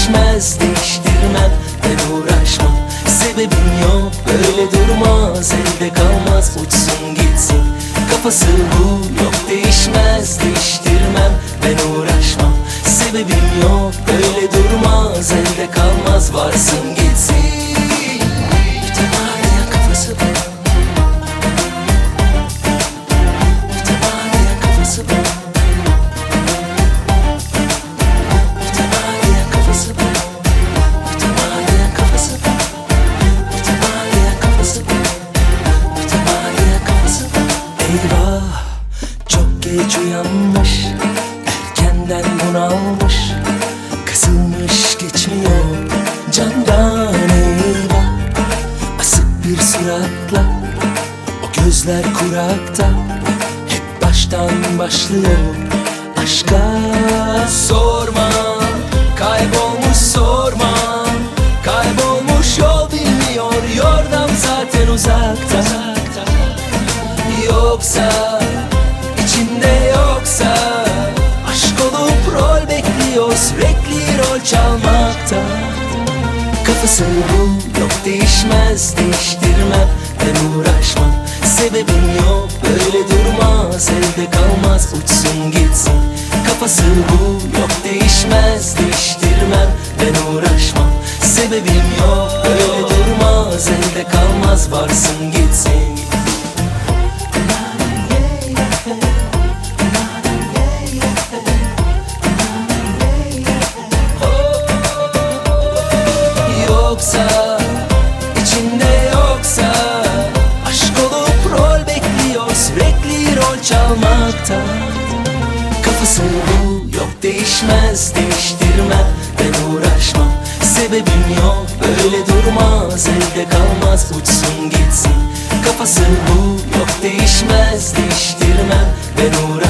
değişmez, değiştirmem, ben uğraşmam. Sebebim yok, böyle durmaz, elde kalmaz, uçsun gitsin. Kafası bu, yok değişmez, değiştirmem, ben uğraşmam. Sebebim yok, böyle durmaz, elde kalmaz, varsın gitsin. Mütemadiyen kafası bu, mütemadiyen kafası bu, mütemadiyen kafası bu, mütemadiyen kafası bu, mütemadiyen kafası bu, mütemadiyen kafası bu. Eyvah, çok geç uyanmış, erkenden bunalmış, kısılmış geçmiyor candan. Eyvah, asık bir suratla, o gözler kurakta, hep baştan başlıyor aşka. Sorma, kaybolmuş sorma, kaybolmuş yol bilmiyor, yordam zaten uzakta. Yoksa, içinde yoksa, aşk olup rol bekliyor, sürekli rol çalmakta. Kafası bu, yok değişmez, değiştirmem, ben uğraşmam. Sebebim yok, böyle durmaz, elde kalmaz, uçsun gitsin. Kafası bu, yok değişmez, değiştirmem, ben uğraşmam. Sebebim yok, böyle durmaz, elde kalmaz, varsın gitsin. Yoksa, içinde yoksa, aşk olup rol bekliyor, sürekli rol çalmakta. Kafası bu, yok değişmez, değiştirmem, ben uğraşmam. Sebebim yok, böyle durmaz, elde kalmaz, uçsun gitsin. Kafası bu, yok değişmez, değiştirmem, ben uğraşmam.